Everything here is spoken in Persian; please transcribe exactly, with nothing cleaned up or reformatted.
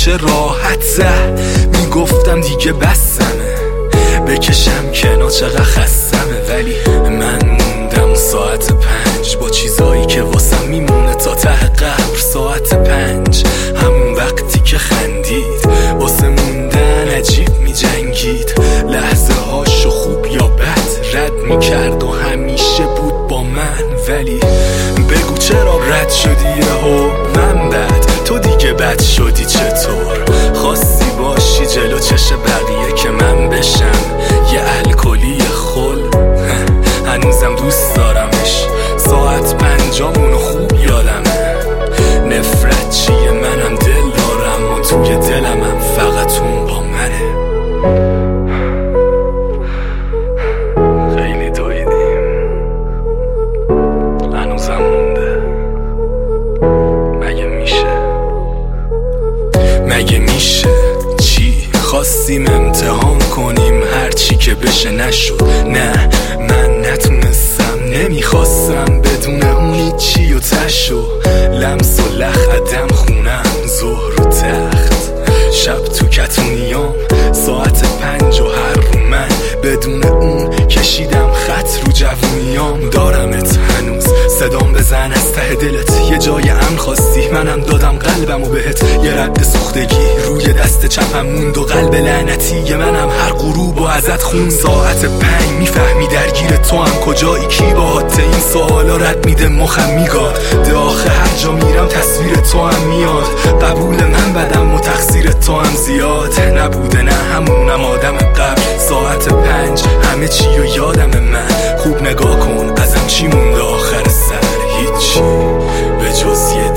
چه راحت زه میگفتم دیگه بسمه بکشم کنار چقدر خستمه، ولی من موندم ساعت پنج با چیزایی که واسم میمونه تا ته قبر. ساعت پنج همون وقتی که خندید واسه موندن عجیب میجنگید، لحظه هاشو خوب یا بد رد میکرد و همیشه بود با من. ولی بگو چرا رد شدی یهو من بد تو دیگه بد شدی؟ چطور خواستی باشی جلو چش بقیه که من بشم یه الکلی خل؟ هنوزم دوست دارمش، ساعت پنجامونو خوب یادمه. نفرت چیه منم دل دارم و توی دلمم فقط اون با منه. خیلی دویدیم هنوزم مونده، مگه میشه؟ مگه میشه؟ چی خواستیم امتحان کنیم هرچی که بشه نشد. نه من نتونستم، نمیخواستم بدون اونی چی و تشو لمس و لخ عدم خونم ظهر و تخت شب تو کتونیام ساعت پنج و هر رو من بدون اون کشیدم خط رو جوونیام. دارمت هنوز صدام بزن از ته دلت، یه جای امن خواستی منم دادم قلبمو بهت. یه رد سوختگی روی دست چپم موند و قلب لعنتی یه منم هر غروب و ازت خون. ساعت پنج میفهمی درگیر تو هم کجایی، کی باهات این سوالا رد میده مخم میگاد. داخل هر جا میرم تصویر تو هم میاد، قبول من بدم و تقصیر تو هم زیاد نبوده. نه همونم آدم قبل. ساعت پنج همه چی و یادم من، خوب نگاه کن ازم چی مونده آخر سر؟ هیچی به جز یه